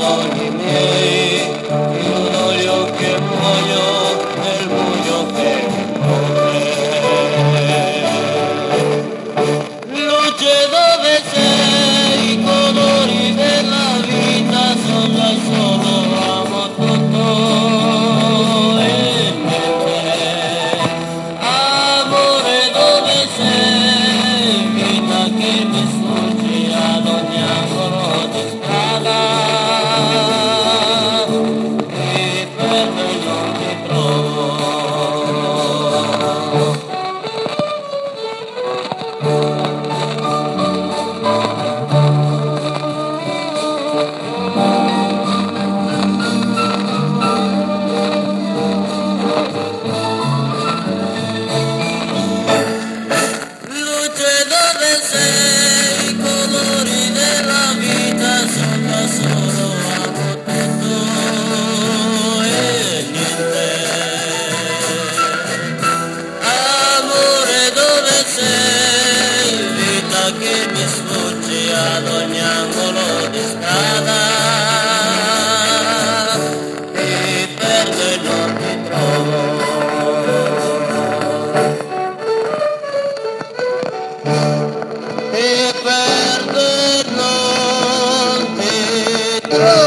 sogni miei, chiudo gli occhi e muoio nel buio che mi copre. Luce dove sei, i colori della vita, sono da solo, amo tutto e niente. Amore dove sei, vita che mi sfuggi ad ogni angolo di strada, e per me non ti trovo. Luce dove sei, i colori della vita, sono da solo, amo tutto e niente. Amore dove sei, vita che mi sfuggi ad ogni angolo di strada, e per te non ti trovo. E per te non ti trovo.